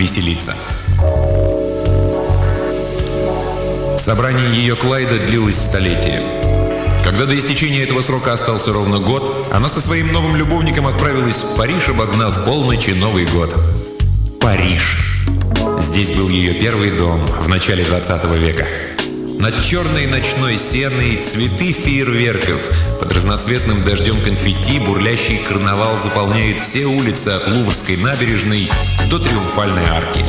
веселиться. Собрание ее Клайда длилось столетие. Когда до истечения этого срока остался ровно год, она со своим новым любовником отправилась в Париж, обогнав полночь и Новый год. Париж. Здесь был ее первый дом в начале 20 века. Над черной ночной сеной цветы фейерверков. Под разноцветным дождем конфетти бурлящий карнавал заполняет все улицы от Луврской набережной до Триумфальной арки.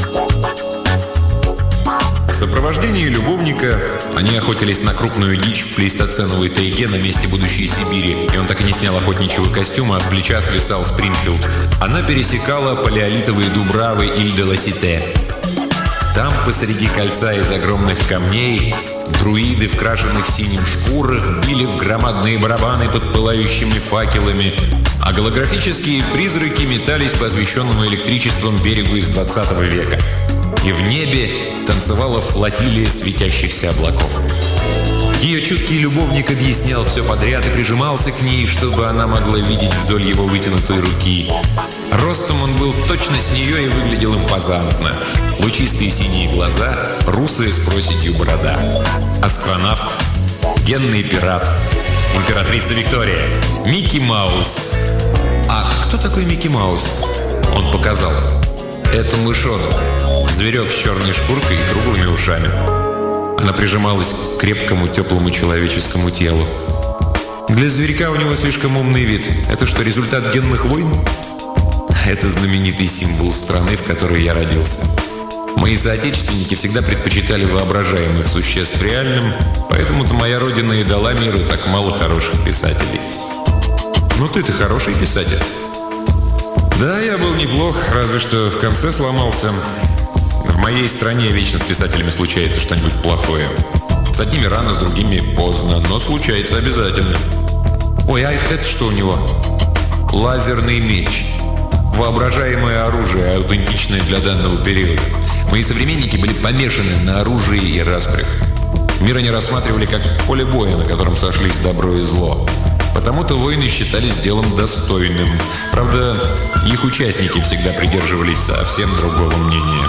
В сопровождении любовника они охотились на крупную дичь в плейстоценовой тайге на месте будущей Сибири, и он так и не снял охотничьего костюма, а с плеча свисал Спрингфилд. Она пересекала палеолитовые дубравы Иль-де-Ла-Сите. Там, посреди кольца из огромных камней, друиды в крашенных синим шкурах били в громадные барабаны под пылающими факелами, а голографические призраки метались по освещенному электричеством берегу из 20 века. И в небе танцевала флотилия светящихся облаков. Ее чуткий любовник объяснял все подряд и прижимался к ней, чтобы она могла видеть вдоль его вытянутой руки. Ростом он был точно с нее и выглядел импозантно. Лучистые синие глаза, русая с проседью борода. Астронавт, генный пират, императрица Виктория, Микки Маус. А кто такой Микки Маус? Он показал. Это мышонок, зверек с черной шкуркой и круглыми ушами. Она прижималась к крепкому, теплому человеческому телу. Для зверька у него слишком умный вид. Это что, результат генных войн? Это знаменитый символ страны, в которой я родился. Мои соотечественники всегда предпочитали воображаемых существ реальным, поэтому-то моя родина и дала миру так мало хороших писателей. Ну ты-то хороший писатель. Да, я был неплох, разве что в конце сломался. В моей стране вечно с писателями случается что-нибудь плохое. С одними рано, с другими поздно, но случается обязательно. Ой, а это что у него? Лазерный меч. Воображаемое оружие, аутентичное для данного периода. Мои современники были помешаны на оружии и распрях. Мир они рассматривали как поле боя, на котором сошлись добро и зло. Потому-то войны считались делом достойным. Правда, их участники всегда придерживались совсем другого мнения.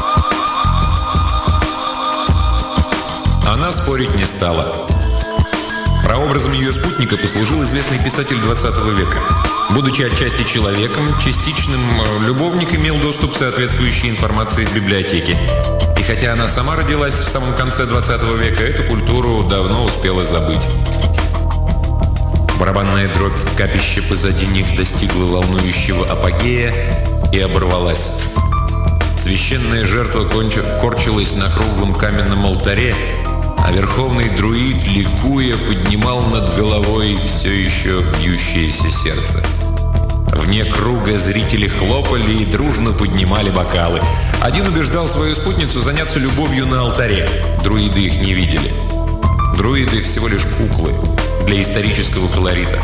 Она спорить не стала. Прообразом ее спутника послужил известный писатель 20 века. Будучи отчасти человеком, частичным любовник имел доступ к соответствующей информации из библиотеки. И хотя она сама родилась в самом конце 20 века, эту культуру давно успела забыть. Барабанная дробь в капище позади них достигла волнующего апогея и оборвалась. Священная жертва корчилась на круглом каменном алтаре, а верховный друид, ликуя, поднимал над головой все еще бьющееся сердце. Вне круга зрители хлопали и дружно поднимали бокалы. Один убеждал свою спутницу заняться любовью на алтаре. Друиды их не видели. Друиды всего лишь куклы для исторического колорита.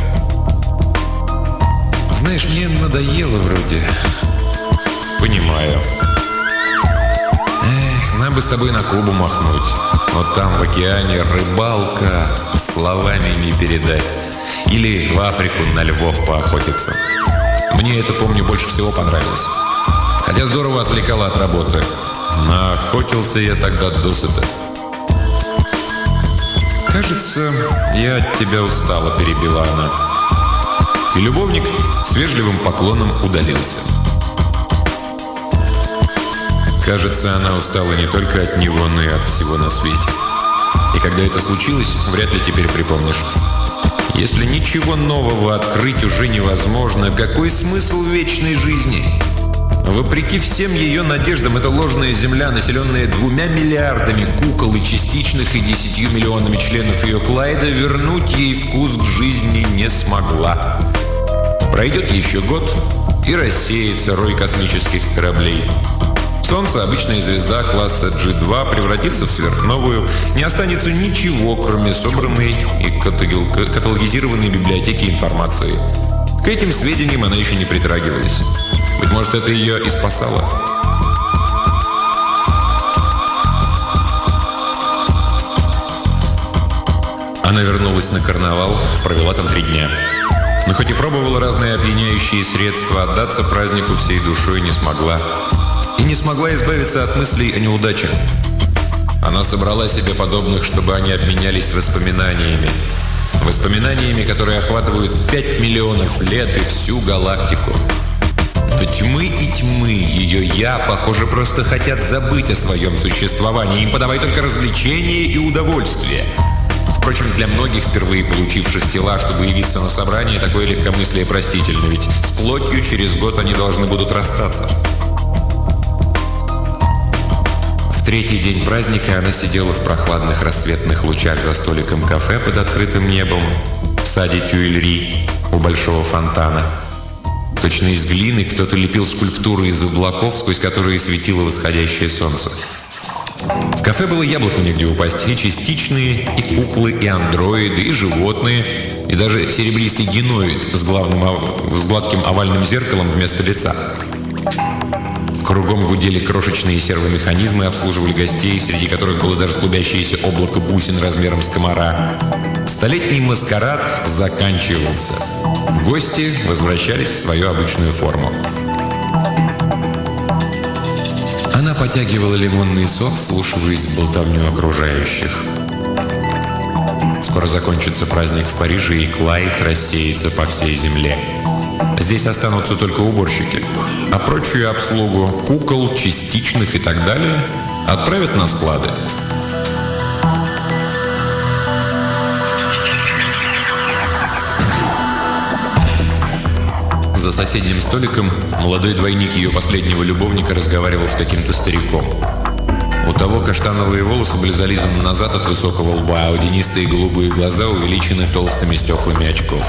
Знаешь, мне надоело вроде. Понимаю. Нам бы с тобой на Кубу махнуть. Вот там в океане рыбалка, словами не передать. Или в Африку на львов поохотиться. Мне это, помню, больше всего понравилось. Хотя здорово отвлекало от работы. Наохотился я тогда досыта. «Кажется, я от тебя устала», — перебила она. И любовник с вежливым поклоном удалился. Кажется, она устала не только от него, но и от всего на свете. И когда это случилось, вряд ли теперь припомнишь. Если ничего нового открыть уже невозможно, какой смысл вечной жизни? Вопреки всем ее надеждам, эта ложная земля, населенная 2 миллиардами кукол и частичных и 10 миллионами членов ее Клайда, вернуть ей вкус к жизни не смогла. Пройдет еще год, и рассеется рой космических кораблей. Солнце, обычная звезда класса G2, превратится в сверхновую. Не останется ничего, кроме собранной и каталогизированной библиотеки информации. К этим сведениям она еще не притрагивалась. Быть может, это ее и спасало. Она вернулась на карнавал, провела там 3 дня. Но хоть и пробовала разные опьяняющие средства, отдаться празднику всей душой не смогла. и не смогла избавиться от мыслей о неудачах. Она собрала себе подобных, чтобы они обменялись воспоминаниями. Воспоминаниями, которые охватывают 5 миллионов лет и всю галактику. Но тьмы и тьмы ее «я», похоже, просто хотят забыть о своем существовании. Им подавай только развлечения и удовольствие. Впрочем, для многих, впервые получивших тела, чтобы явиться на собрание, такое легкомыслие простительно, ведь с плотью через год они должны будут расстаться. В третий день праздника она сидела в прохладных рассветных лучах за столиком кафе под открытым небом в саде Тюильри у большого фонтана. Точно из глины кто-то лепил скульптуры из облаков, сквозь которые светило восходящее солнце. В кафе было яблоку негде упасть. И частичные, и куклы, и андроиды, и животные, и даже серебристый геноид с гладким овальным зеркалом вместо лица. Кругом гудели крошечные сервомеханизмы, обслуживали гостей, среди которых было даже клубящееся облако бусин размером с комара. Столетний маскарад заканчивался. Гости возвращались в свою обычную форму. Она потягивала лимонный сок, вслушиваясь в болтовню окружающих. Скоро закончится праздник в Париже, и Клайд рассеется по всей земле. Здесь останутся только уборщики, а прочую обслугу кукол, частичных и так далее отправят на склады. За соседним столиком молодой двойник ее последнего любовника разговаривал с каким-то стариком. У того каштановые волосы были зализаны назад от высокого лба, а водянистые голубые глаза увеличены толстыми стеклами очков.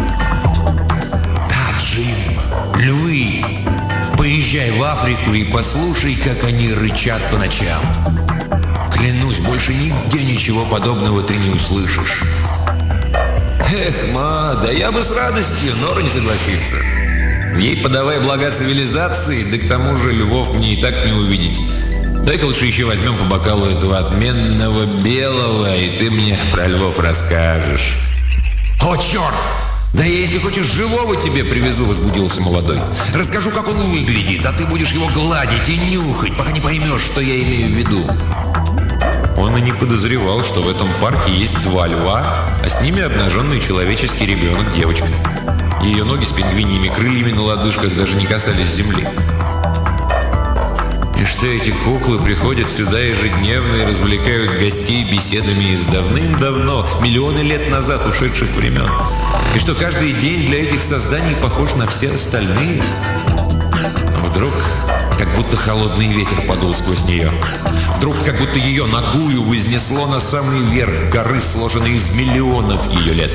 Львы, поезжай в Африку и послушай, как они рычат по ночам. Клянусь, больше нигде ничего подобного ты не услышишь. Эх, ма, да я бы с радостью, но не согласится. Ей подавай блага цивилизации, да к тому же львов мне и так не увидеть. Дай-ка лучше еще возьмем по бокалу этого отменного белого, и ты мне про львов расскажешь. О, черт! «Да я, если хочешь, живого тебе привезу», — возбудился молодой. «Расскажу, как он выглядит, а ты будешь его гладить и нюхать, пока не поймешь, что я имею в виду». Он и не подозревал, что в этом парке есть 2 льва, а с ними обнаженный человеческий ребенок-девочка. Ее ноги с пингвиньими крыльями на лодыжках даже не касались земли. И что эти куклы приходят сюда ежедневно и развлекают гостей беседами из давным-давно, миллионы лет назад ушедших времен. И что каждый день для этих созданий похож на все остальные. Вдруг, как будто холодный ветер подул сквозь нее. Вдруг, как будто ее нагую вознесло на самый верх горы, сложенной из миллионов ее лет.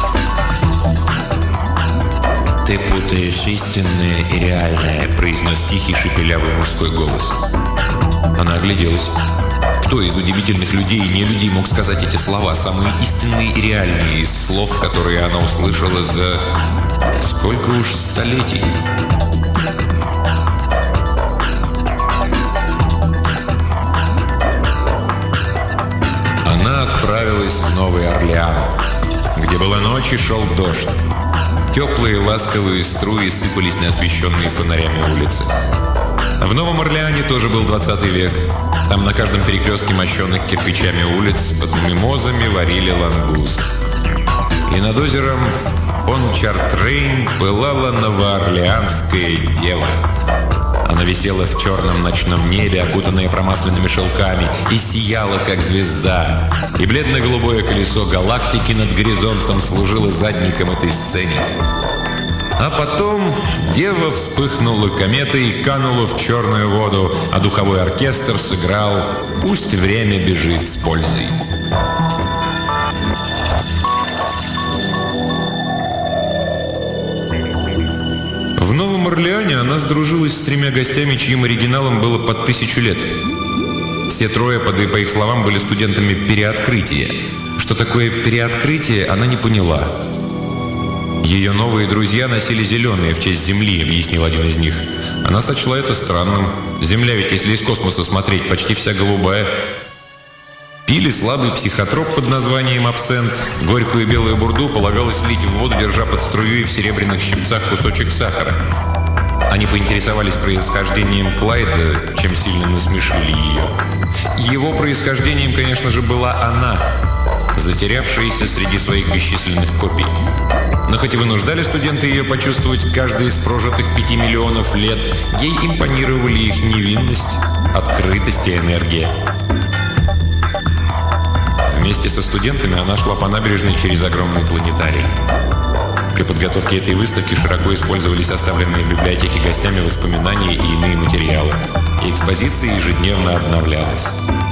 «Ты путаешь истинное и реальное», — произнес тихий шепелявый мужской голос. Она огляделась. Кто из удивительных людей и не людей мог сказать эти слова, самые истинные и реальные из слов, которые она услышала за сколько уж столетий? Она отправилась в Новый Орлеан, где была ночь и шел дождь. Теплые ласковые струи сыпались на освещенные фонарями улицы. В Новом Орлеане тоже был 20 век. Там на каждом перекрестке мощенных кирпичами улиц под мимозами варили лангуст. И над озером Пончартрейн пылала новоорлеанская дева. Она висела в черном ночном небе, окутанная промасленными шелками, и сияла, как звезда. И бледно-голубое колесо галактики над горизонтом служило задником этой сцене. А потом дева вспыхнула кометой и канула в черную воду, а духовой оркестр сыграл «Пусть время бежит с пользой». В Новом Орлеане она сдружилась с 3 гостями, чьим оригиналом было под 1000 лет. Все 3, по их словам, были студентами переоткрытия. Что такое переоткрытие, она не поняла. Ее новые друзья носили зеленые в честь Земли, объяснил один из них. Она сочла это странным. Земля ведь, если из космоса смотреть, почти вся голубая. Пили слабый психотроп под названием абсент. Горькую белую бурду полагалось лить в воду, держа под струей в серебряных щипцах кусочек сахара. Они поинтересовались происхождением Клайда, чем сильно насмешили ее. Его происхождением, конечно же, была она, затерявшаяся среди своих бесчисленных копий. Но хоть и вынуждали студенты ее почувствовать каждый из прожитых 5 миллионов лет, ей импонировали их невинность, открытость и энергия. Вместе со студентами она шла по набережной через огромный планетарий. При подготовке этой выставки широко использовались оставленные в библиотеке гостями воспоминания и иные материалы. И экспозиция ежедневно обновлялась.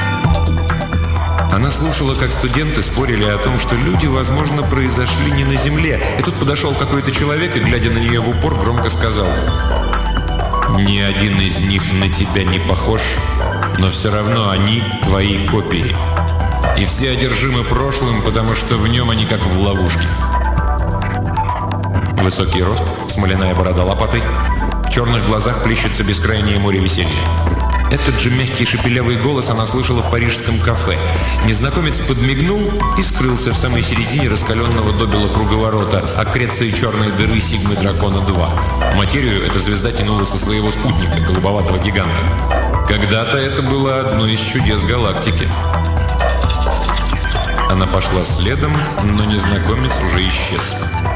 Она слушала, как студенты спорили о том, что люди, возможно, произошли не на Земле. И тут подошел какой-то человек и, глядя на нее в упор, громко сказал: «Ни один из них на тебя не похож, но все равно они твои копии. И все одержимы прошлым, потому что в нем они как в ловушке». Высокий рост, смоляная борода лопатой, в черных глазах плещется бескрайнее море веселья. Этот же мягкий шепелявый голос она слышала в парижском кафе. Незнакомец подмигнул и скрылся в самой середине раскаленного добела круговорота, аккреции черной дыры Сигмы Дракона-2. Материю эта звезда тянула со своего спутника, голубоватого гиганта. Когда-то это было одно из чудес галактики. Она пошла следом, но незнакомец уже исчез.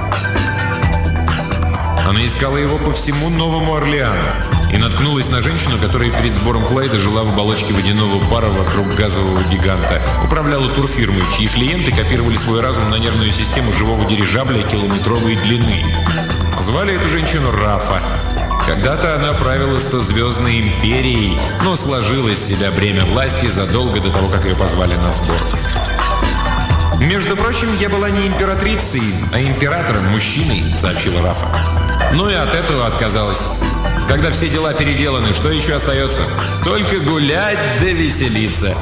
Она искала его по всему Новому Орлеану и наткнулась на женщину, которая перед сбором Клайда жила в оболочке водяного пара вокруг газового гиганта, управляла турфирмой, чьи клиенты копировали свой разум на нервную систему живого дирижабля километровой длины. Звали эту женщину Рафа. Когда-то она правила 100-звездной империей, но сложила из себя бремя власти задолго до того, как ее позвали на сбор. «Между прочим, я была не императрицей, а императором, мужчиной», — сообщила Рафа. «Ну и от этого отказалась. Когда все дела переделаны, что еще остается? Только гулять да веселиться».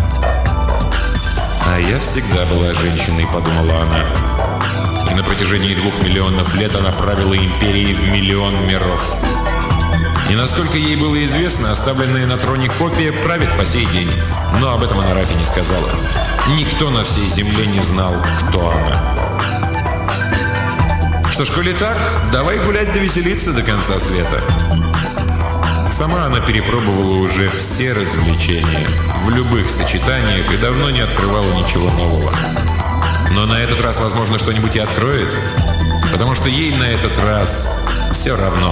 «А я всегда была женщиной», — подумала она. И на протяжении 2 миллионов лет она правила империей в миллион миров. И насколько ей было известно, оставленная на троне копия правит по сей день. Но об этом она Рафе не сказала. Никто на всей земле не знал, кто она. Что ж, коли так, давай гулять да веселиться до конца света. Сама она перепробовала уже все развлечения, в любых сочетаниях, и давно не открывала ничего нового. Но на этот раз, возможно, что-нибудь и откроет, потому что ей на этот раз все равно.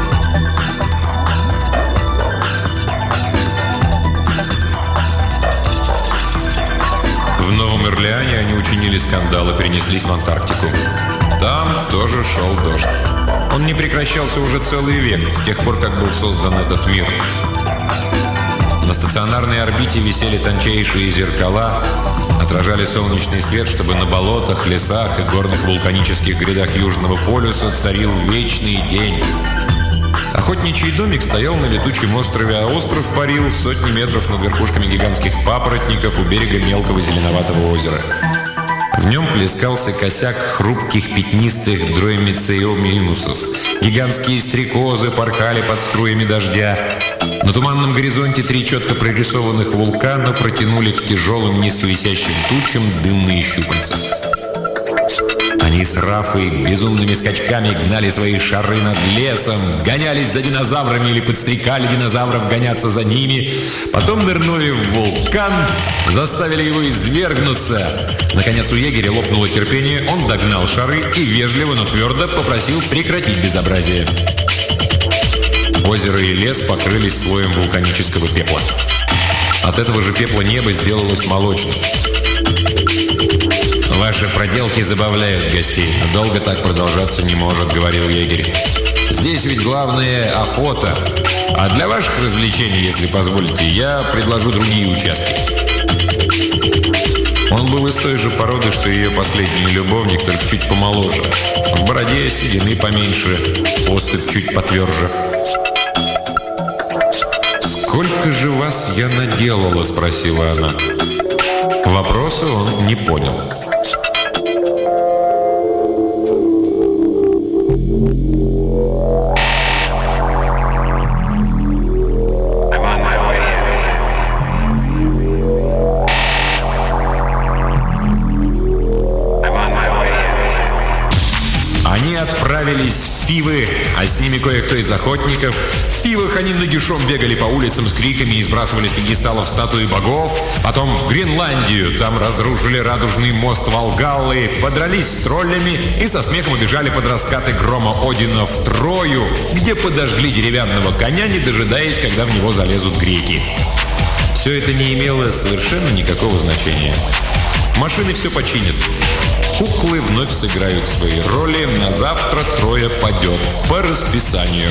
В Новом Орлеане они учинили скандал и перенеслись в Антарктику. Там тоже шел дождь. Он не прекращался уже целый век, с тех пор, как был создан этот мир. На стационарной орбите висели тончайшие зеркала, отражали солнечный свет, чтобы на болотах, лесах и горных вулканических грядах Южного полюса царил вечный день. Охотничий домик стоял на летучем острове, а остров парил сотни метров над верхушками гигантских папоротников у берега мелкого зеленоватого озера. В нем плескался косяк хрупких пятнистых дроемицеоминусов. Гигантские стрекозы порхали под струями дождя. На туманном горизонте 3 четко прорисованных вулкана протянули к тяжелым низковисящим тучам дымные щупальца. Они с Рафой безумными скачками гнали свои шары над лесом, гонялись за динозаврами или подстрекали динозавров гоняться за ними, потом нырнули в вулкан, заставили его извергнуться. Наконец у егеря лопнуло терпение, он догнал шары и вежливо, но твердо попросил прекратить безобразие. Озеро и лес покрылись слоем вулканического пепла. От этого же пепла небо сделалось молочным. «Ваши проделки забавляют гостей, но долго так продолжаться не может», — говорил егерь. «Здесь ведь главное — охота. А для ваших развлечений, если позволите, я предложу другие участки». Он был из той же породы, что ее последний любовник, только чуть помоложе. В бороде седины поменьше, поступь чуть потверже. «Сколько же вас я наделала?» — спросила она. Вопроса он не понял. Отправились в Фивы, а с ними кое-кто из охотников. В пивах они нагишом бегали по улицам с криками и сбрасывали с пьедесталов статуи богов. Потом в Гренландию, там разрушили радужный мост Валгаллы, подрались с троллями и со смехом убежали под раскаты грома Одина в Трою, где подожгли деревянного коня, не дожидаясь, когда в него залезут греки. Все это не имело совершенно никакого значения. Машины все починят. Куклы вновь сыграют свои роли. На завтра Троя падет. По расписанию.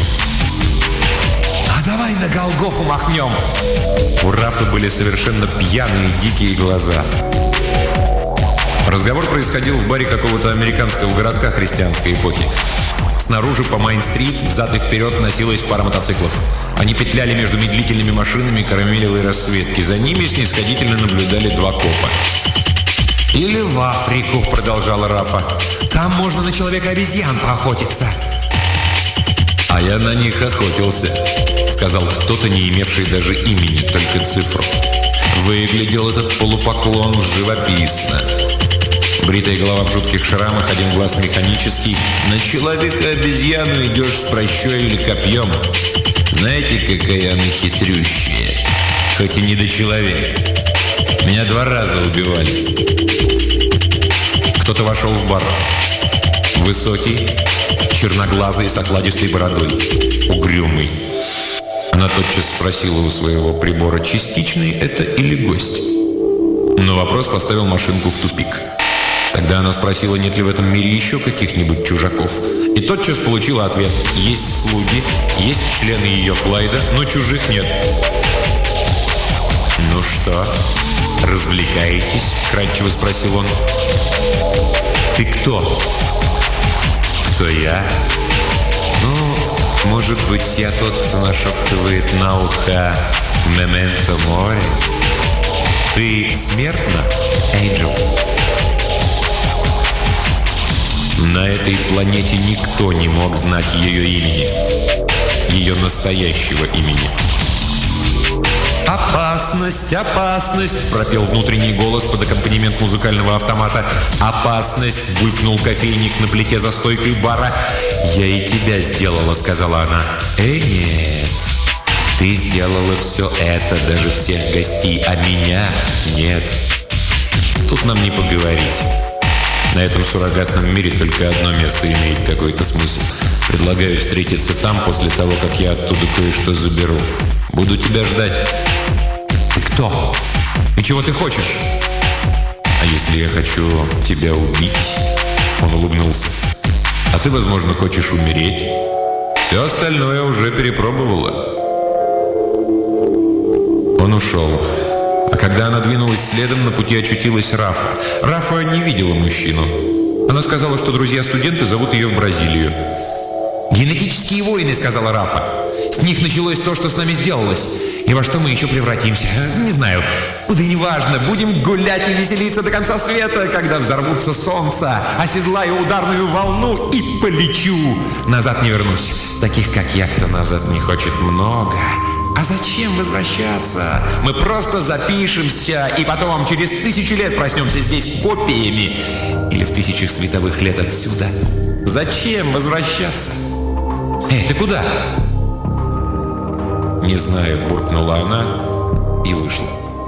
А давай на Голгофу махнем. У Рафа были совершенно пьяные дикие глаза. Разговор происходил в баре какого-то американского городка христианской эпохи. Снаружи по Майн-стрит взад и вперед носилась пара мотоциклов. Они петляли между медлительными машинами карамелевой расцветки. За ними снисходительно наблюдали два копа. «Или в Африку», — продолжала Рафа. «Там можно на человека-обезьян поохотиться». «А я на них охотился», — сказал кто-то, не имевший даже имени, только цифру. Выглядел этот полупоклон живописно. Бритая голова в жутких шрамах, один глаз механический. На человека-обезьяну идешь с прощой или копьем. Знаете, какая она хитрющая? Хоть и не до человека. Меня 2 раза убивали. Кто-то вошел в бар. Высокий, черноглазый, с окладистой бородой. Угрюмый. Она тотчас спросила у своего прибора, частичный это или гость. Но вопрос поставил машинку в тупик. Тогда она спросила, нет ли в этом мире еще каких-нибудь чужаков. И тотчас получила ответ. Есть слуги, есть члены ее Клайда, но чужих нет. «Ну что, развлекаетесь?» — кратчево спросил он. «Ты кто?» «Кто я?» «Ну, может быть, я тот, кто нашептывает на ухо «Мементо море». Ты смертна, Эйнджел?» На этой планете никто не мог знать ее имени. Ее настоящего имени. «Опасность, опасность!» — пропел внутренний голос под аккомпанемент музыкального автомата. «Опасность!» — булькнул кофейник на плите за стойкой бара. «Я и тебя сделала», — сказала она. Нет. Ты сделала все это, даже всех гостей, а меня нет. Тут нам не поговорить. На этом суррогатном мире только одно место имеет какой-то смысл. Предлагаю встретиться там после того, как я оттуда кое-что заберу. Буду тебя ждать». «Ты кто? И чего ты хочешь?» «А если я хочу тебя убить?» Он улыбнулся. «А ты, возможно, хочешь умереть? Все остальное уже перепробовала». Он ушел. А когда она двинулась следом, на пути очутилась Рафа. Рафа не видела мужчину. Она сказала, что друзья-студенты зовут ее в Бразилию. «Генетические войны», — сказала Рафа. «С них началось то, что с нами сделалось. И во что мы еще превратимся? Не знаю. Да не важно. Будем гулять и веселиться до конца света, когда взорвутся солнца. Оседлаю ударную волну и полечу. Назад не вернусь. Таких, как я, кто назад не хочет, много. А зачем возвращаться? Мы просто запишемся, и потом через 1000 лет проснемся здесь копиями. Или в 1000 световых лет отсюда. Зачем возвращаться? Эй, ты куда?» «Не знаю», — буркнула она и вышла.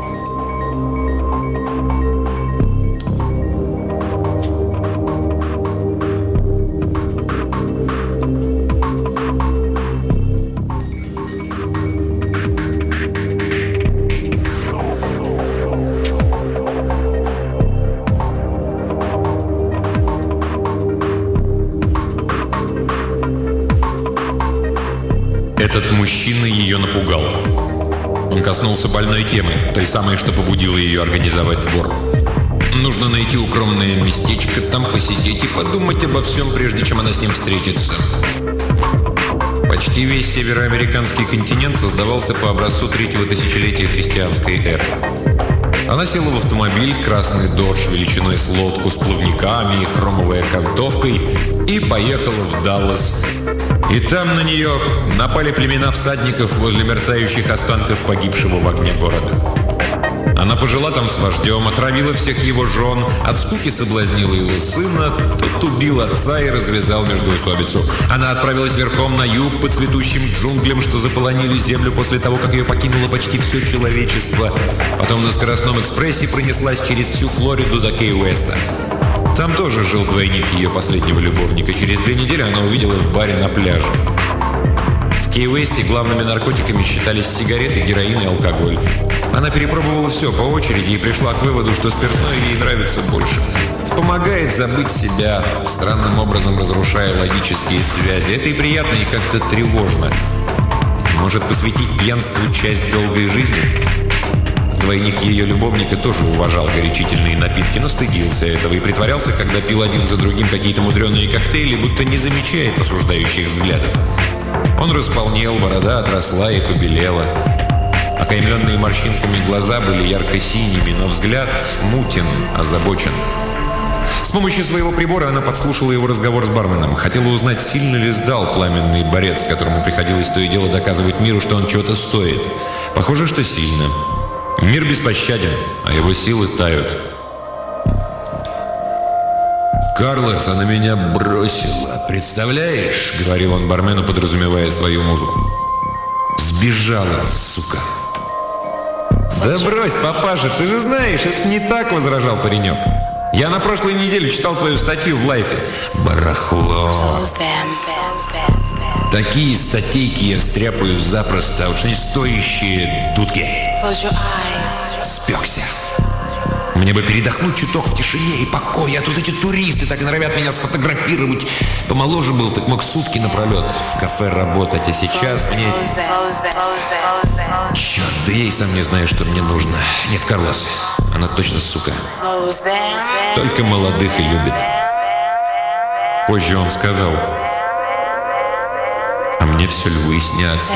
Этот мужчина ее напугал. Он коснулся больной темы, той самой, что побудило ее организовать сбор. Нужно найти укромное местечко, там посидеть и подумать обо всем, прежде чем она с ним встретится. Почти весь североамериканский континент создавался по образцу 3-го тысячелетия христианской эры. Она села в автомобиль, красный додж величиной с лодку с плавниками и хромовой окантовкой, и поехала в Даллас. И там на нее напали племена всадников возле мерцающих останков погибшего в огне города. Она пожила там с вождем, отравила всех его жен, от скуки соблазнила его сына, тот убил отца и развязал междоусобицу. Она отправилась верхом на юг по цветущим джунглям, что заполонили землю после того, как ее покинуло почти все человечество. Потом на скоростном экспрессе пронеслась через всю Флориду до Кей-Уэста. Там тоже жил двойник ее последнего любовника. Через 2 недели она увидела в баре на пляже. В Кей-Уэсте главными наркотиками считались сигареты, героин и алкоголь. Она перепробовала все по очереди и пришла к выводу, что спиртное ей нравится больше. Помогает забыть себя, странным образом разрушая логические связи. Это и приятно, и как-то тревожно. Может посвятить пьянству часть долгой жизни? Двойник ее любовника тоже уважал горячительные напитки, но стыдился этого и притворялся, когда пил один за другим какие-то мудреные коктейли, будто не замечает осуждающих взглядов. Он располнел, борода отросла и побелела. Окаймленные морщинками глаза были ярко-синими, но взгляд мутен, озабочен. С помощью своего прибора она подслушала его разговор с барменом. Хотела узнать, сильно ли сдал пламенный борец, которому приходилось то и дело доказывать миру, что он чего-то стоит. Похоже, что сильно. Мир беспощаден, а его силы тают. «Карлос, она меня бросила. Представляешь?» — говорил он бармену, подразумевая свою музыку. «Сбежала, сука». «Да брось, папаша, ты же знаешь, это не так», — возражал паренек. «Я на прошлой неделе читал твою статью в Лайфе». «Барахло. Такие статейки я стряпаю запросто, уж не стоящие дудки». Спекся. Мне бы передохнуть чуток в тишине и покое, а тут эти туристы так и норовят меня сфотографировать. Помоложе был, так мог сутки напролет в кафе работать, а сейчас мне... Черт, да я и сам не знаю, что мне нужно. Нет, Карлос, она точно сука. Только молодых и любит. Позже он сказал: а мне все львы снятся.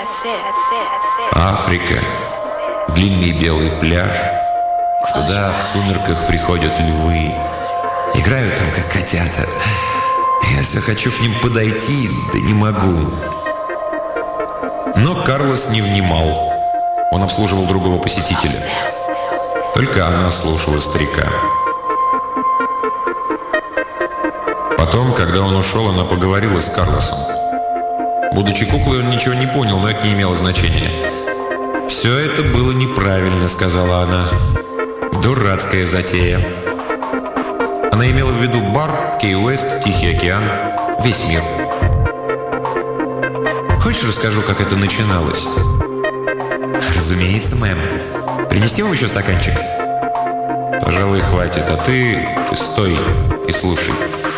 Африка, длинный белый пляж. Туда в сумерках приходят львы. Играют там, как котята. Я все хочу к ним подойти, да не могу. Но Карлос не внимал. Он обслуживал другого посетителя. Только она слушала старика. Потом, когда он ушел, она поговорила с Карлосом. Будучи куклой, он ничего не понял, но это не имело значения. «Все это было неправильно», — сказала она. «Дурацкая затея». Она имела в виду бар, Кей-Уэст, Тихий океан, весь мир. «Хочешь, расскажу, как это начиналось?» «Разумеется, мэм. Принести вам еще стаканчик?» «Пожалуй, хватит, а ты стой и слушай».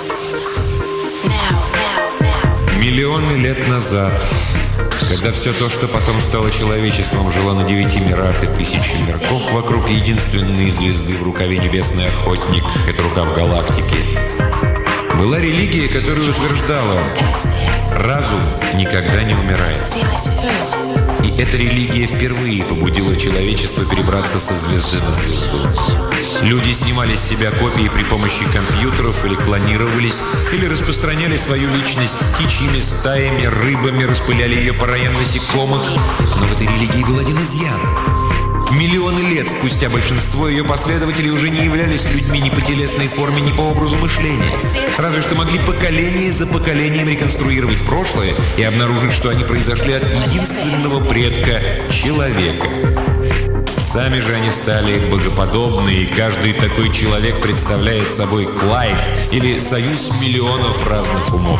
Миллионы лет назад, когда все то, что потом стало человечеством, жило на 9 мирах и 1000 мирков вокруг единственной звезды в рукаве небесный охотник, это рукав галактики, была религия, которая утверждала: разум никогда не умирает. И эта религия впервые побудила человечество перебраться со звезды на звезду. Люди снимали с себя копии при помощи компьютеров или клонировались, или распространяли свою личность птичьими стаями, рыбами, распыляли ее по раям насекомых. Но в этой религии был один изъян. Миллионы лет спустя большинство ее последователей уже не являлись людьми ни по телесной форме, ни по образу мышления. Разве что могли поколение за поколением реконструировать прошлое и обнаружить, что они произошли от единственного предка – человека. Сами же они стали богоподобны, и каждый такой человек представляет собой Клайд или союз миллионов разных умов.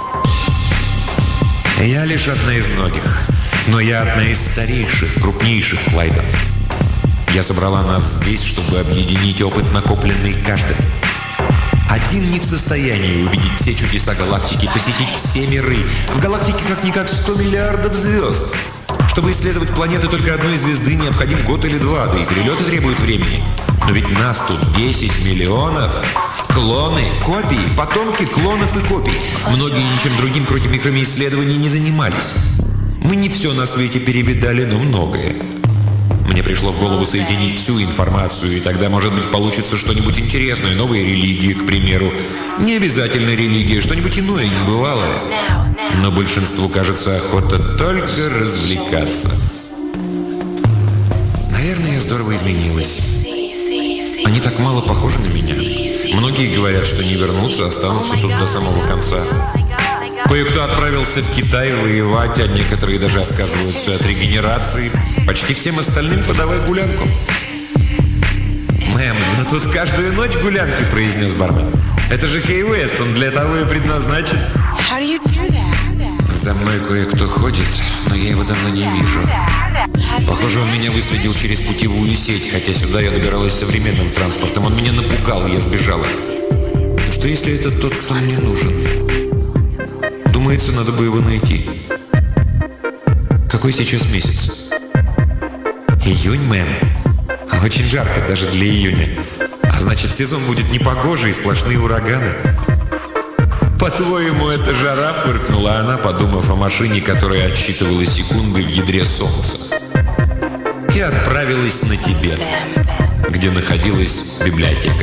Я лишь одна из многих, но я одна из старейших, крупнейших Клайдов. Я собрала нас здесь, чтобы объединить опыт, накопленный каждым. Один не в состоянии увидеть все чудеса галактики, посетить все миры. В галактике как-никак 100 миллиардов звезд. Чтобы исследовать планеты только одной звезды, необходим год или два, да и перелеты требуют времени. Но ведь нас тут 10 миллионов. Клоны, копии, потомки клонов и копий. Многие ничем другим, кроме микроисследований, не занимались. Мы не все на свете перевидали, но многое. Мне пришло в голову соединить всю информацию, и тогда, может быть, получится что-нибудь интересное, новые религии, к примеру. Не обязательно религия, что-нибудь иное, небывалое. Но большинству, кажется, охота только развлекаться. Наверное, я здорово здорово изменилась. Они так мало похожи на меня. Многие говорят, что не вернутся, останутся тут до самого конца. Кое-кто отправился в Китай воевать, а некоторые даже отказываются от регенерации. Почти всем остальным подавай гулянку. «Мэм, ну тут каждую ночь гулянки», — произнес бармен. «Это же Кей Уэст, он для того и предназначен». «За мной кое-кто ходит, но я его давно не вижу. Похоже, он меня выследил через путевую сеть, хотя сюда я добиралась современным транспортом. Он меня напугал, и я сбежала. Что если это тот, кто мне нужен? Думается, надо бы его найти. Какой сейчас месяц?» «Июнь, мэм. Очень жарко, даже для июня. А значит, сезон будет непогожий и сплошные ураганы». «По-твоему, это жара?» — фыркнула она, подумав о машине, которая отсчитывала секунды в ядре солнца. И отправилась на Тибет, где находилась библиотека.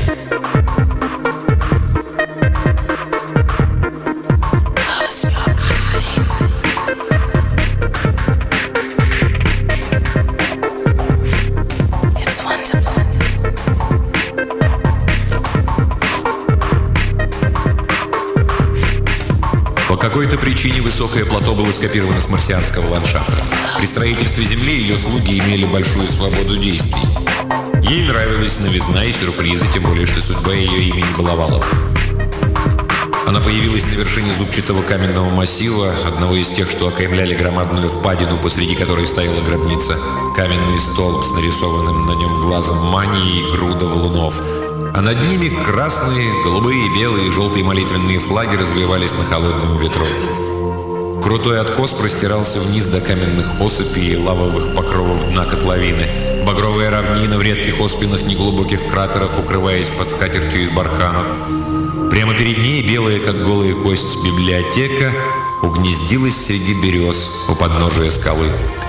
По какой-то причине высокое плато было скопировано с марсианского ландшафта. При строительстве Земли ее слуги имели большую свободу действий. Ей нравилась новизна и сюрпризы, тем более, что судьба ее ими не баловала. Она появилась на вершине зубчатого каменного массива, одного из тех, что окаймляли громадную впадину, посреди которой стояла гробница. Каменный столб с нарисованным на нем глазом мании и груда валунов. А над ними красные, голубые, белые и желтые молитвенные флаги развивались на холодном ветру. Крутой откос простирался вниз до каменных осыпей и лавовых покровов дна котловины. Багровая равнина в редких оспинах неглубоких кратеров, укрываясь под скатертью из барханов. Прямо перед ней, белая, как голая кость, библиотека угнездилась среди берез у подножия скалы.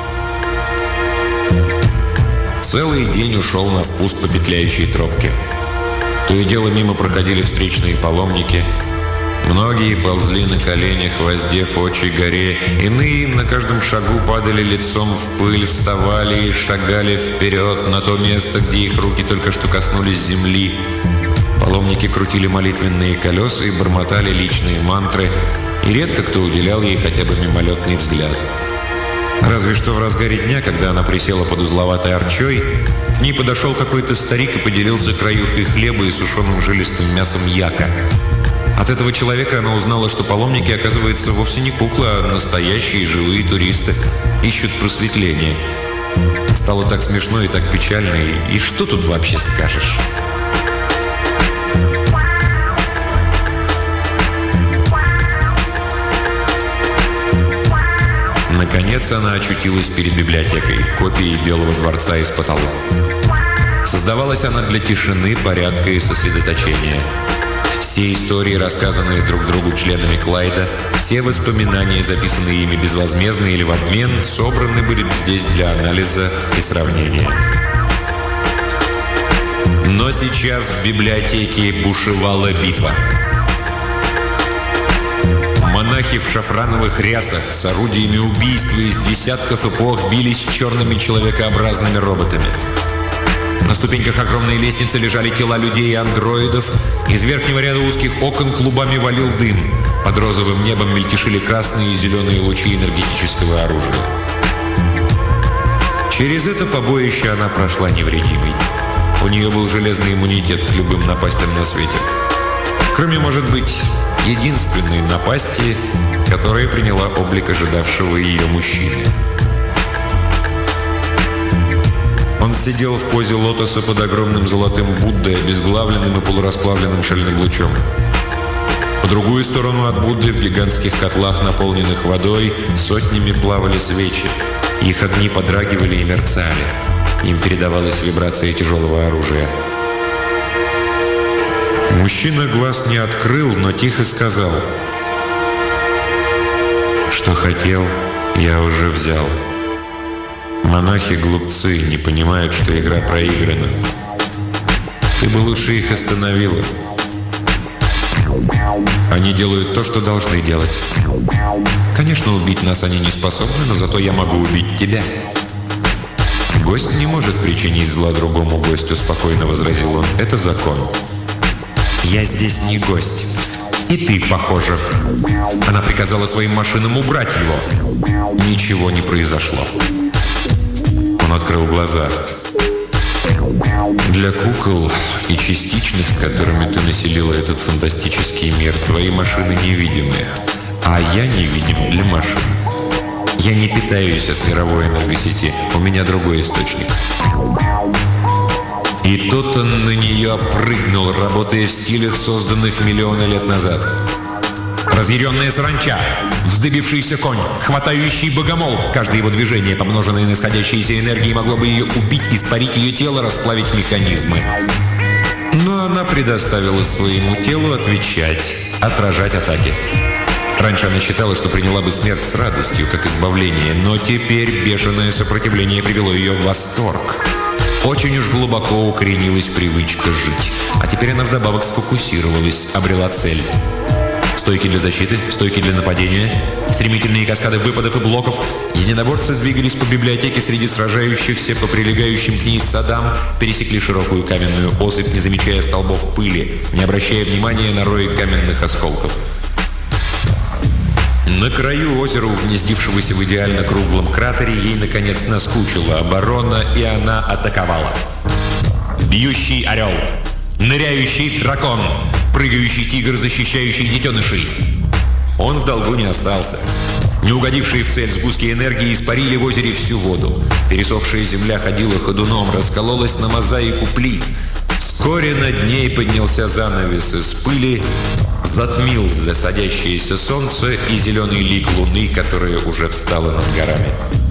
Целый день ушел на спуск по петляющей тропке. То и дело мимо проходили встречные паломники. Многие ползли на коленях, воздев очи горе. Иные на каждом шагу падали лицом в пыль, вставали и шагали вперед на то место, где их руки только что коснулись земли. Паломники крутили молитвенные колеса и бормотали личные мантры, и редко кто уделял ей хотя бы мимолетный взгляд. Разве что в разгаре дня, когда она присела под узловатой арчой, к ней подошел какой-то старик и поделился краюхой хлеба и сушеным жилистым мясом яка. От этого человека она узнала, что паломники, оказывается, вовсе не куклы, а настоящие живые туристы. Ищут просветление. Стало так смешно и так печально, и что тут вообще скажешь? Наконец она очутилась перед библиотекой, копией Белого дворца из потолка. Создавалась она для тишины, порядка и сосредоточения. Все истории, рассказанные друг другу членами Клайда, все воспоминания, записанные ими безвозмездно или в обмен, собраны были здесь для анализа и сравнения. Но сейчас в библиотеке бушевала битва. Монахи в шафрановых рясах с орудиями убийства из десятков эпох бились с черными человекообразными роботами. На ступеньках огромной лестницы лежали тела людей и андроидов. Из верхнего ряда узких окон клубами валил дым. Под розовым небом мельтешили красные и зеленые лучи энергетического оружия. Через это побоище она прошла невредимой. У нее был железный иммунитет к любым напастям на свете. Кроме, может быть, единственной напасти, которая приняла облик ожидавшего ее мужчины. Он сидел в позе лотоса под огромным золотым Буддой, обезглавленным и полурасплавленным шальным лучом. По другую сторону от Будды в гигантских котлах, наполненных водой, сотнями плавали свечи. Их огни подрагивали и мерцали. Им передавалась вибрация тяжелого оружия. Мужчина глаз не открыл, но тихо сказал: «Что хотел, я уже взял. Монахи-глупцы не понимают, что игра проиграна. Ты бы лучше их остановила. Они делают то, что должны делать. Конечно, убить нас они не способны, но зато я могу убить тебя». «Гость не может причинить зла другому гостю», — спокойно возразил он. «Это закон». «Я здесь не гость. И ты, похоже». Она приказала своим машинам убрать его. Ничего не произошло. Он открыл глаза. «Для кукол и частичных, которыми ты населила этот фантастический мир, твои машины невидимы, а я невидим для машин. Я не питаюсь от мировой энергосети, у меня другой источник». И тут он на нее прыгнул, работая в стилях, созданных миллионы лет назад. Разъяренная саранча, вздыбившийся конь, хватающий богомол. Каждое его движение, помноженное на исходящиеся энергии, могло бы ее убить, испарить ее тело, расплавить механизмы. Но она предоставила своему телу отвечать, отражать атаки. Раньше она считала, что приняла бы смерть с радостью, как избавление, но теперь бешеное сопротивление привело ее в восторг. Очень уж глубоко укоренилась привычка жить. А теперь она вдобавок сфокусировалась, обрела цель. Стойки для защиты, стойки для нападения, стремительные каскады выпадов и блоков. Единоборцы двигались по библиотеке среди сражающихся по прилегающим к ней садам, пересекли широкую каменную осыпь, не замечая столбов пыли, не обращая внимания на рои каменных осколков. На краю озера, угнездившегося в идеально круглом кратере, ей, наконец, наскучила оборона, и она атаковала. Бьющий орел, ныряющий дракон, прыгающий тигр, защищающий детенышей. Он в долгу не остался. Не угодившие в цель сгустки энергии испарили в озере всю воду. Пересохшая земля ходила ходуном, раскололась на мозаику плит. Вскоре над ней поднялся занавес из пыли, затмил засадящееся солнце и зеленый лик луны, которая уже встала над горами.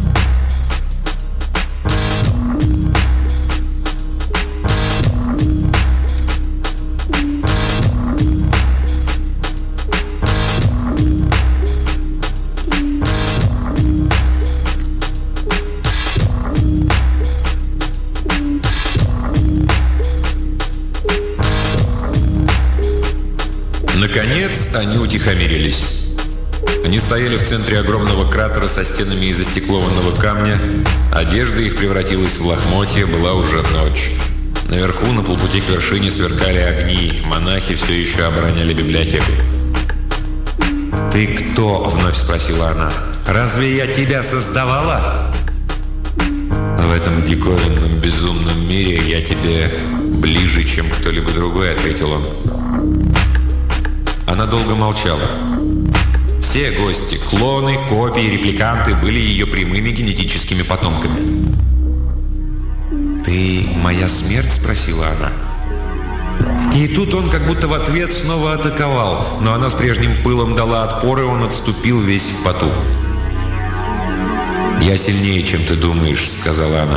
Наконец, они утихомирились. Они стояли в центре огромного кратера со стенами из застеклованного камня. Одежда их превратилась в лохмотья, была уже ночь. Наверху, на полпути к вершине, сверкали огни. Монахи все еще обороняли библиотеку. «Ты кто?» — вновь спросила она. «Разве я тебя создавала?» «В этом диковинном, безумном мире я тебе ближе, чем кто-либо другой», — ответил он. Она долго молчала. Все гости, клоны, копии, репликанты, были ее прямыми генетическими потомками. «Ты моя смерть?» — спросила она. И тут он как будто в ответ снова атаковал, но она с прежним пылом дала отпор, и он отступил весь в поту. «Я сильнее, чем ты думаешь», — сказала она.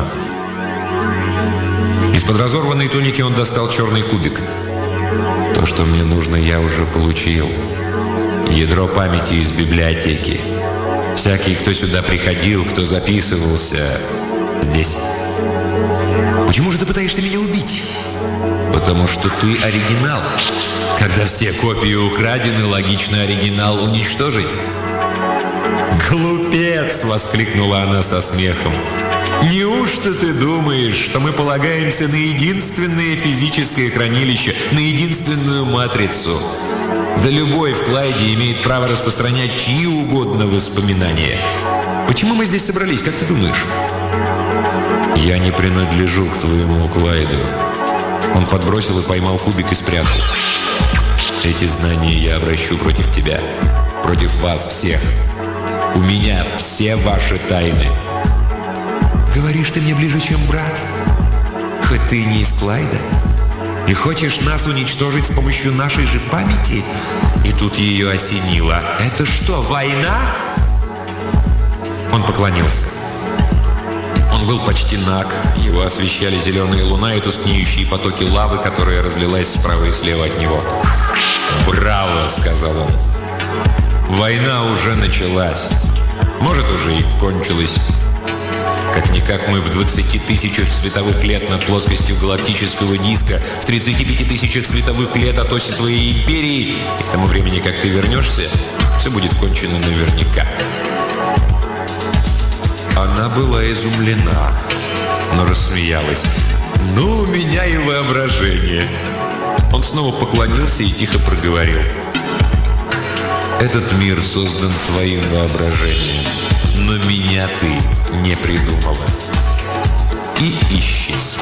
Из-под разорванной туники он достал черный кубик. «То, что мне нужно, я уже получил. Ядро памяти из библиотеки. Всякий, кто сюда приходил, кто записывался, здесь». «Почему же ты пытаешься меня убить?» «Потому что ты оригинал. Когда все копии украдены, логично оригинал уничтожить». «Глупец!» — воскликнула она со смехом. «Неужто ты думаешь, что мы полагаемся на единственное физическое хранилище, на единственную матрицу? Да любой в Клайде имеет право распространять чьи угодно воспоминания. Почему мы здесь собрались, как ты думаешь?» «Я не принадлежу к твоему Клайду». Он подбросил и поймал кубик и спрятал. «Эти знания я обращу против тебя, против вас всех. У меня все ваши тайны». «Говоришь, ты мне ближе, чем брат? Хоть ты не из Клайда? И хочешь нас уничтожить с помощью нашей же памяти?» И тут ее осенило. «Это что, война?» Он поклонился. Он был почти наг. Его освещали зеленая луна и тускнеющие потоки лавы, которая разлилась справа и слева от него. «Браво!» — сказал он. «Война уже началась. Может, уже и кончилась. Как-никак мы в 20 тысячах световых лет над плоскостью галактического диска, в 35 тысячах световых лет от оси твоей империи, и к тому времени, как ты вернешься, все будет кончено наверняка». Она была изумлена. но рассмеялась. «Ну, у меня и воображение». Он снова поклонился и тихо проговорил: «Этот мир создан твоим воображением, но меня ты не придумала». И исчез.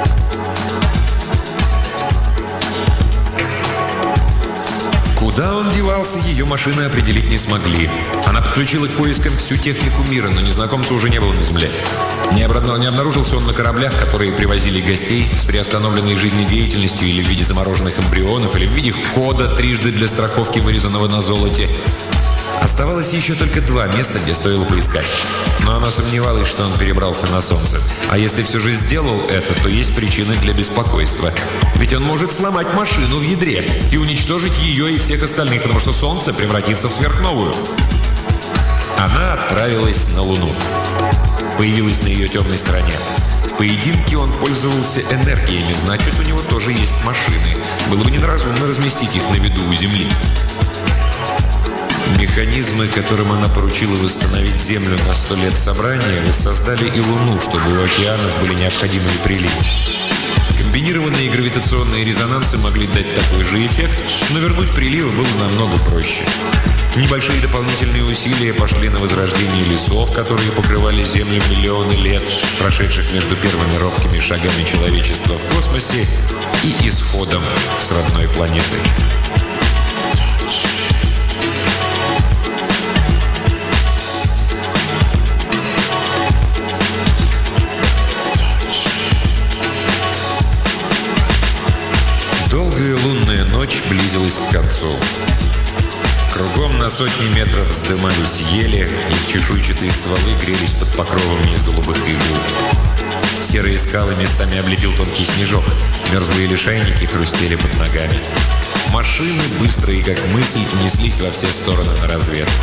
Куда он девался, ее машины определить не смогли. Она подключила к поискам всю технику мира, но незнакомца уже не было на земле. Не обнаружился он на кораблях, которые привозили гостей с приостановленной жизнедеятельностью или в виде замороженных эмбрионов, или в виде кода трижды для страховки, вырезанного на золоте. Оставалось еще только 2 места, где стоило поискать. Но она сомневалась, что он перебрался на Солнце. А если все же сделал это, то есть причины для беспокойства. Ведь он может сломать машину в ядре и уничтожить ее и всех остальных, потому что Солнце превратится в сверхновую. Она отправилась на Луну. Появилась на ее темной стороне. В поединке он пользовался энергиями, значит, у него тоже есть машины. Было бы неразумно разместить их на виду у Земли. Механизмы, которым она поручила восстановить Землю на 100 лет собрания, воссоздали и Луну, чтобы у океанов были необходимые приливы. Комбинированные гравитационные резонансы могли дать такой же эффект, но вернуть приливы было намного проще. Небольшие дополнительные усилия пошли на возрождение лесов, которые покрывали Землю миллионы лет, прошедших между первыми робкими шагами человечества в космосе и исходом с родной планетой. Долгая лунная ночь близилась к концу. Кругом на сотни метров вздымались ели, их чешуйчатые стволы грелись под покровами из голубых игл. Серые скалы местами облепил тонкий снежок, мерзлые лишайники хрустели под ногами. Машины, быстрые как мысль, неслись во все стороны на разведку.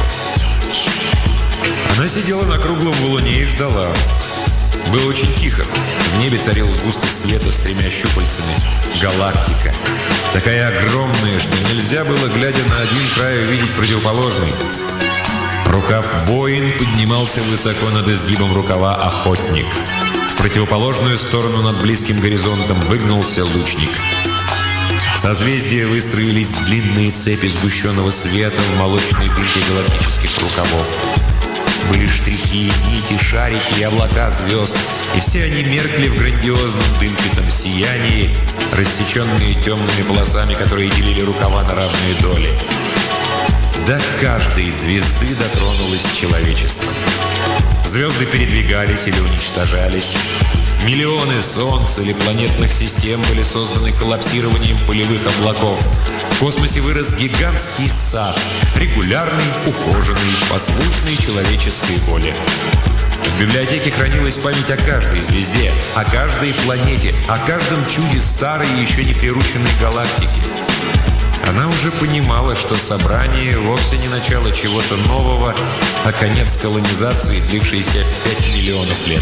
Она сидела на круглом валуне и ждала. Было очень тихо. В небе царил сгусток света с 3 щупальцами. Галактика. Такая огромная, что нельзя было, глядя на один край, увидеть противоположный. Рукав воин поднимался высоко над изгибом рукава охотник. В противоположную сторону над близким горизонтом выгнулся лучник. Созвездия выстроились в длинные цепи сгущенного света в молочной дымке галактических рукавов. Были штрихи, нити, шарики и облака звезд, и все они меркли в грандиозном дымчатом сиянии, рассеченные темными полосами, которые делили рукава на равные доли. До каждой звезды дотронулось человечество. Звезды передвигались или уничтожались. Миллионы солнц или планетных систем были созданы коллапсированием пылевых облаков. В космосе вырос гигантский сад, регулярный, ухоженный, послушный человеческой воле. В библиотеке хранилась память о каждой звезде, о каждой планете, о каждом чуде старой и еще не прирученной галактики. Она уже понимала, что собрание вовсе не начало чего-то нового, а конец колонизации, длившейся 5 миллионов лет.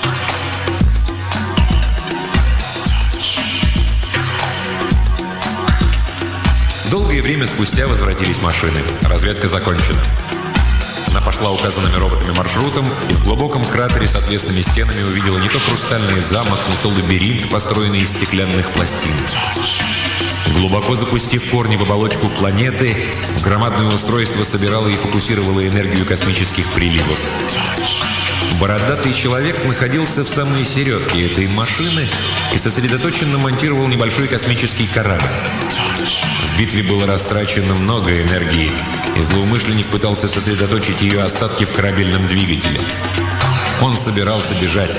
Долгое время спустя возвратились машины. Разведка закончена. Она пошла указанными роботами маршрутом и в глубоком кратере с отвесными стенами увидела не то хрустальный замок, не то лабиринт, построенный из стеклянных пластин. Глубоко запустив корни в оболочку планеты, громадное устройство собирало и фокусировало энергию космических приливов. Бородатый человек находился в самой середке этой машины и сосредоточенно монтировал небольшой космический корабль. В битве было растрачено много энергии, и злоумышленник пытался сосредоточить ее остатки в корабельном двигателе. Он собирался бежать.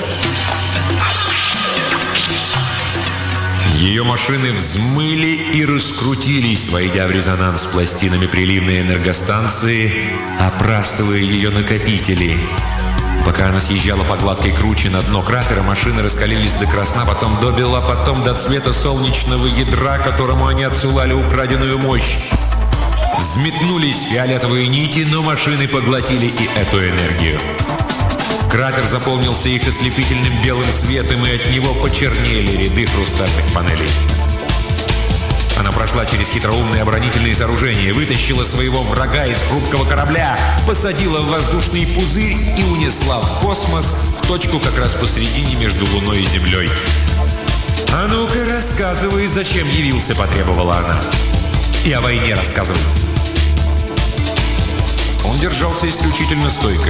Ее машины взмыли и раскрутились, войдя в резонанс с пластинами приливной энергостанции, опрастывая ее накопители. Пока она съезжала по гладкой круче на дно кратера, машины раскалились до красна, потом до бела, потом до цвета солнечного ядра, которому они отсылали украденную мощь. Взметнулись фиолетовые нити, но машины поглотили и эту энергию. Кратер заполнился их ослепительным белым светом, и от него почернели ряды хрустальных панелей. Она прошла через хитроумные оборонительные сооружения, вытащила своего врага из хрупкого корабля, посадила в воздушный пузырь и унесла в космос в в точку как раз посередине между Луной и Землей. «А ну-ка, рассказывай, зачем явился», — потребовала она. «И о войне рассказывай». Он держался исключительно стойко.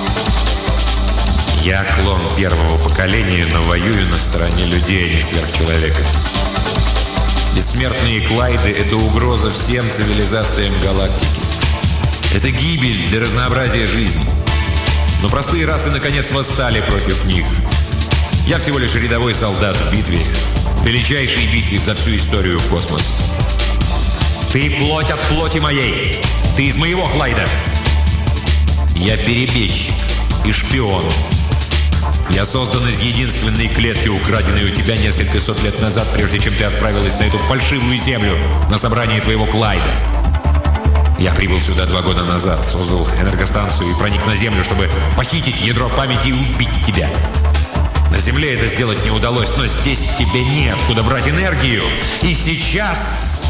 «Я клон первого поколения, но воюю на стороне людей, а не сверхчеловеков. Бессмертные Клайды — это угроза всем цивилизациям галактики. Это гибель для разнообразия жизни. Но простые расы наконец восстали против них. Я всего лишь рядовой солдат в битве, величайшей битве за всю историю космоса. Ты плоть от плоти моей. Ты из моего Клайда. Я перебежчик и шпион. Я создан из единственной клетки, украденной у тебя несколько сот лет назад, прежде чем ты отправилась на эту фальшивую землю, на собрание твоего Клайда. Я прибыл сюда 2 года назад, создал энергостанцию и проник на Землю, чтобы похитить ядро памяти и убить тебя. На Земле это сделать не удалось, но здесь тебе неоткуда брать энергию. И сейчас...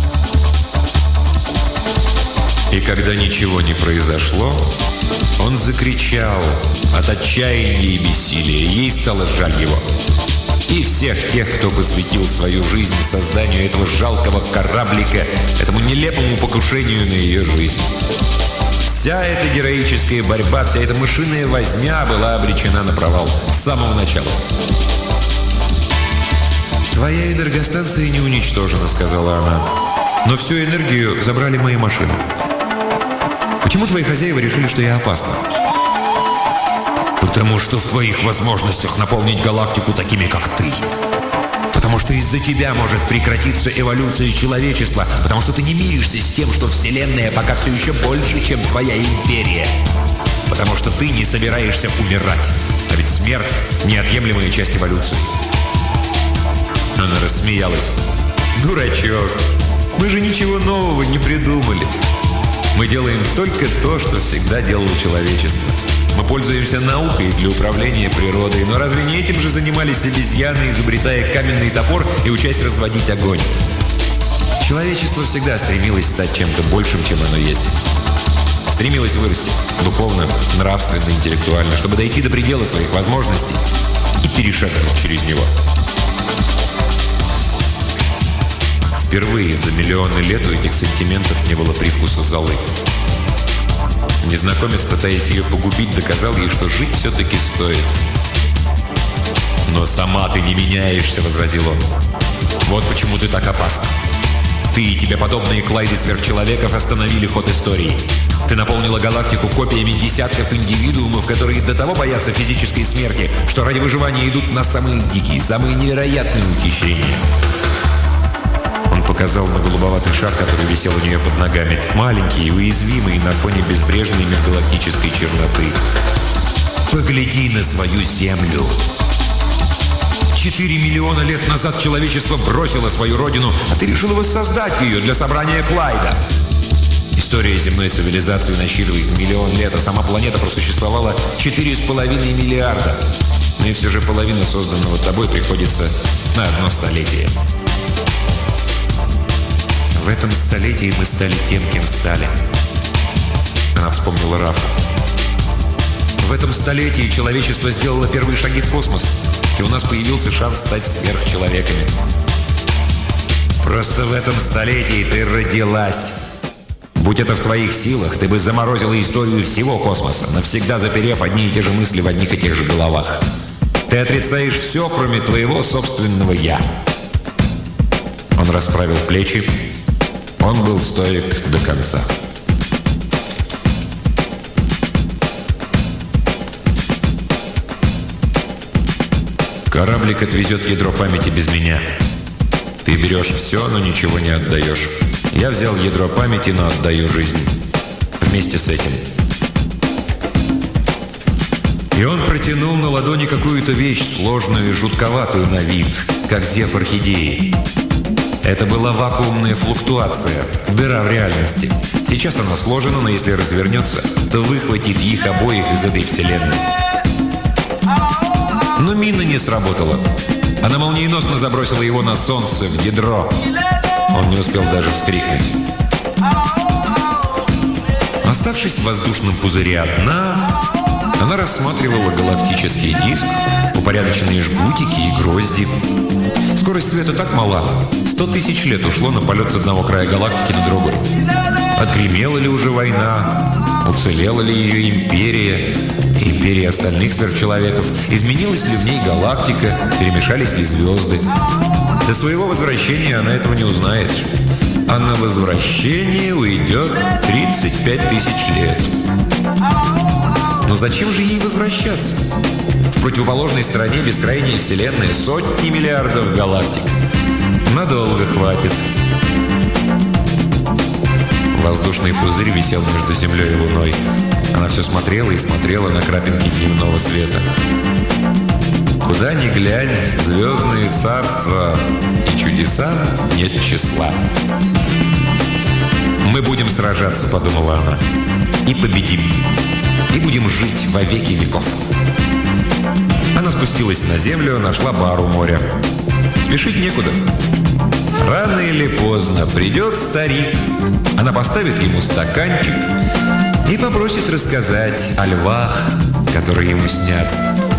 И когда ничего не произошло, он закричал от отчаяния и бессилия. Ей стало жаль его. И всех тех, кто посвятил свою жизнь созданию этого жалкого кораблика, этому нелепому покушению на ее жизнь. Вся эта героическая борьба, вся эта мышиная возня была обречена на провал с самого начала. «Твоя энергостанция не уничтожена», — сказала она. «Но всю энергию забрали мои машины. Почему твои хозяева решили, что я опасна?» «Потому что в твоих возможностях наполнить галактику такими, как ты. Потому что из-за тебя может прекратиться эволюция человечества. Потому что ты не миришься с тем, что Вселенная пока все еще больше, чем твоя империя. Потому что ты не собираешься умирать. А ведь смерть – неотъемлемая часть эволюции». Она рассмеялась. «Дурачок, мы же ничего нового не придумали. Мы делаем только то, что всегда делало человечество. Мы пользуемся наукой для управления природой. Но разве не этим же занимались обезьяны, изобретая каменный топор и учась разводить огонь? Человечество всегда стремилось стать чем-то большим, чем оно есть. Стремилось вырасти духовно, нравственно, интеллектуально, чтобы дойти до предела своих возможностей и перешагнуть через него. Впервые за миллионы лет у этих сантиментов не было привкуса золы. Незнакомец, пытаясь ее погубить, доказал ей, что жить все-таки стоит. «Но сама ты не меняешься», — возразил он. «Вот почему ты так опасна. Ты и тебе подобные Клайды сверхчеловеков остановили ход истории. Ты наполнила галактику копиями десятков индивидуумов, которые до того боятся физической смерти, что ради выживания идут на самые дикие, самые невероятные ухищрения». Он показал на голубоватый шар, который висел у нее под ногами, маленький и уязвимый на фоне безбрежной межгалактической черноты. «Погляди на свою Землю. 4 миллиона лет назад человечество бросило свою родину, а ты решила воссоздать ее для собрания Клайда. История земной цивилизации насчитывает 1 миллион лет, а сама планета просуществовала 4,5 миллиарда. Но и все же половина созданного тобой приходится на 1 столетие. В этом столетии мы стали тем, кем стали». Она вспомнила Рафу. «В этом столетии человечество сделало первые шаги в космос, и у нас появился шанс стать сверхчеловеками. Просто в этом столетии ты родилась. Будь это в твоих силах, ты бы заморозила историю всего космоса, навсегда заперев одни и те же мысли в одних и тех же головах. Ты отрицаешь все, кроме твоего собственного «я». Он расправил плечи. Он был стоек до конца. «Кораблик отвезет ядро памяти без меня. Ты берешь все, но ничего не отдаешь. Я взял ядро памяти, но отдаю жизнь. Вместе с этим». И он протянул на ладони какую-то вещь, сложную и жутковатую на вид, как зев орхидеи. Это была вакуумная флуктуация, дыра в реальности. Сейчас она сложена, но если развернется, то выхватит их обоих из этой вселенной. Но мина не сработала. Она молниеносно забросила его на солнце, в ядро. Он не успел даже вскрикнуть. Оставшись в воздушном пузыре одна, Она рассматривала галактический диск, упорядоченные жгутики и грозди. Скорость света так мала. 100 тысяч лет ушло на полет с одного края галактики на другой. Отгремела ли уже война? Уцелела ли ее империя? Империя остальных сверхчеловеков? Изменилась ли в ней галактика? Перемешались ли звезды? До своего возвращения она этого не узнает. А на возвращение уйдет 35 тысяч лет. Но зачем же ей возвращаться? В противоположной стороне бескрайней вселенной сотни миллиардов галактик. Надолго хватит. Воздушный пузырь висел между Землей и Луной. Она все смотрела и смотрела на крапинки дневного света. Куда ни глянь, звездные царства и чудеса нет числа. «Мы будем сражаться», — подумала она, — «и победим. И будем жить во веки веков». Она спустилась на землю, нашла бар у моря. Спешить некуда. Рано или поздно придет старик. Она поставит ему стаканчик и попросит рассказать о львах, которые ему снятся.